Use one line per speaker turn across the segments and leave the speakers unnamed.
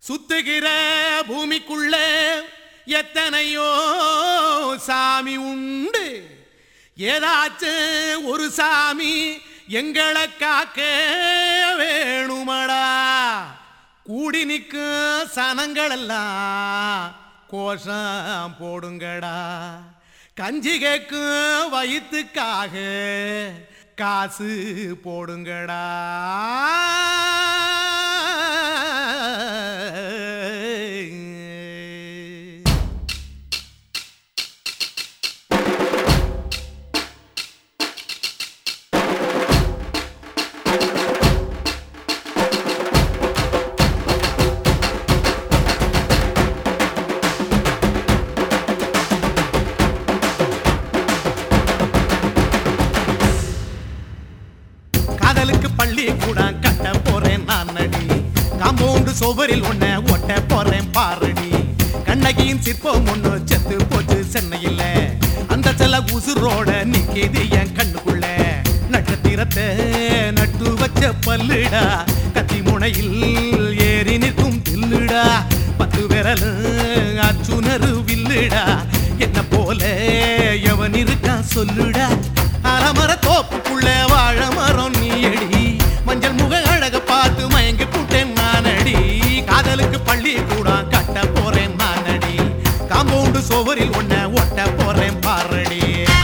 சுத்துகிற பூமிக்குள்ள எத்தனையோ சாமி உண்டு. ஏதாச்சும் ஒரு சாமி எங்களை காக்க வேணுமடா. கூடி நிற்கும் சனங்கள் எல்லாம் கோஷம் போடுங்கடா. கஞ்சி கேக்கும் வயிற்றுக்காக காசு போடுங்கடா. காதலுக்கு பள்ளி கூட கட்ட போறேன் நான் நடி. காம்பவுண்டு சுவரில் ஒன்ன ஒட்ட போறேன் பாரடி. கண்ணகியின் சிற்பம் ஒண்ணு செத்து போச்சு சென்னையில். அந்த செல்ல உசுரோட நிக்கிது என் கண்ணுக்குள்ள. நட்சத்திரத்தை நட்டு வச்ச பல்லுடா. கத்தி முனையில் ஏறி நிற்கும் தில்லுடா. 10 விரல் அச்சுணரு வில்லுடா. என்ன போல எவன் இருக்கா சொல்லுடா. அலமர தோப்புக்குள்ள வாழ மரம் நீயடி. மஞ்சள் முக அழக பார்த்து மயங்கி புட்டேன் நானடி. காதலுக்கு பள்ளி கூட கட்ட போறேன் நானடி. காம்பவுண்டு சுவரில் ஒன்ன ஒட்ட போறேன் பாரடி.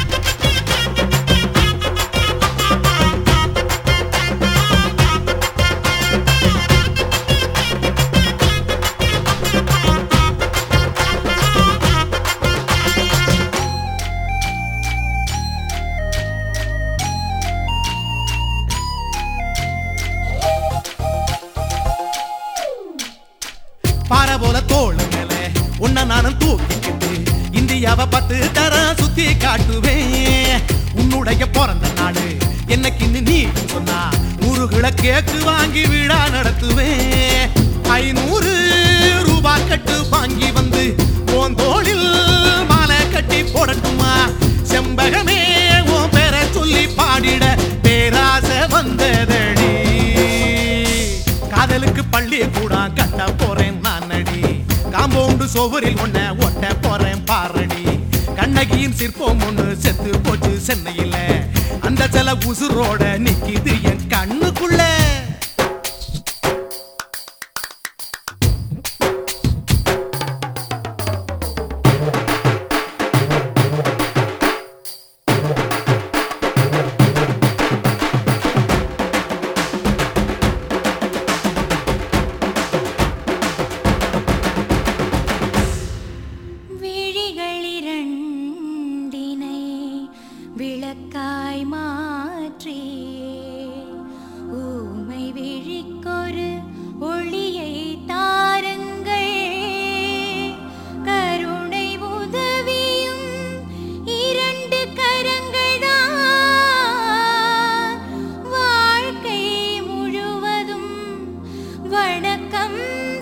பாறை போல தோளு மேல உன்ன நானும் தூக்கிக்கிட்டு இந்தியாவை 10 தரம் சுத்தி காட்டுவேன். உன்னுடைய பிறந்த நாடு என்னைக்குன்னு நீ சொன்னா 100 கிலோ கேக்கு வாங்கி விழா நடத்துவேன். 500 ரூபாய் கட்டு வாங்கி வந்து உன் தோளில் மாலை கட்டி போடட்டுமா. செம்பகமே உன் பேரை சொல்லி பாடிட பேராசை வந்ததடி. காதலுக்கு பள்ளி கூட கட்ட போறேன் நானடி. காம்பவுண்டு சுவரில் ஒன்ன ஒட்ட போறேன் பாரடி. கண்ணகியின் சிற்பம் ஒண்ணு செத்து போச்சு சென்னையில். அந்த செல உசுரோட நிக்கிது என் கண்ணுக்குள்ள.
விளக்காய் மாற்றி ஊமை விழிக்கொரு ஒளியை தாருங்கள். கருணை உதவியும் 2 கரங்கள்தான். வாழ்க்கை முழுவதும் வணக்கம்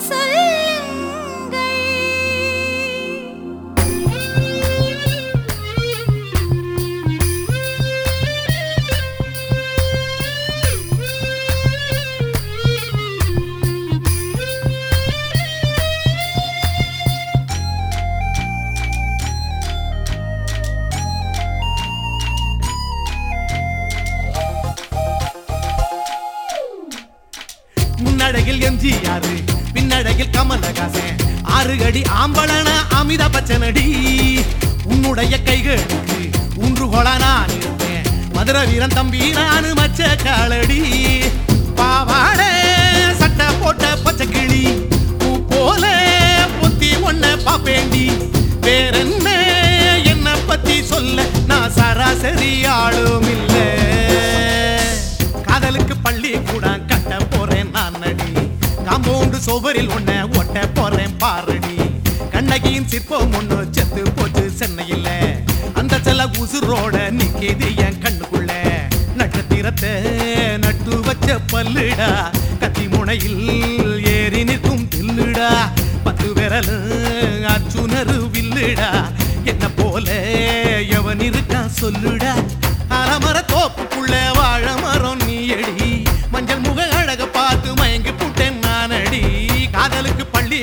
முன்னழகில் எம்ஜிஆர் பின்னழகில் கமலஹாசன். 6 அடி ஆம்பளன அமிதாப் பச்சனடி. உன்னுடைய கைகளுக்கு ஊன்றுகோலா நான் இருப்பேன். மதுரை வீரன் தம்பி நானு மச்ச காலடி. பாவாட சட்டை போட்ட பச்சை கிளி பூ போல பொத்தி ஒன்ன பாப்பேண்டி. வேறென்ன என்ன பத்தி சொல்ல நான் சராசரி ஆளும் இல்ல. காதலுக்கு பள்ளி கூட கட்ட போறேன் நானடி. காம்பவுண்டு சுவரில் ஒன்ன ஒட்ட போறேன் பாரடி. கண்ணகியின் சிற்பம் ஒண்ணு செத்து போச்சு சென்னையில். அந்த செல உசுரோட நிக்கிது என் கண்ணுக்குள்ள. நட்சத்திரத்தை நட்டு வச்ச பல்லுடா. கத்தி முனையில் ஏறி நிற்கும் தில்லுடா. 10 விரல் அச்சுணரு வில்லுடா. என்ன போல எவன் இருக்கா சொல்லுடா. அலமர தோப்புக்குள்ள வாழ மரம் நீயடி. மஞ்சள் முக அழக பார்த்து மயங்கி புட்டேன் நானடி. காதலுக்கு பள்ளி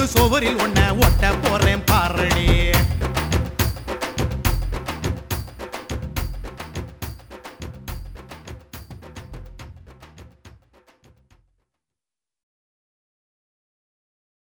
சுவரில் ஒன்ன ஒட்ட போறேன் பாரடி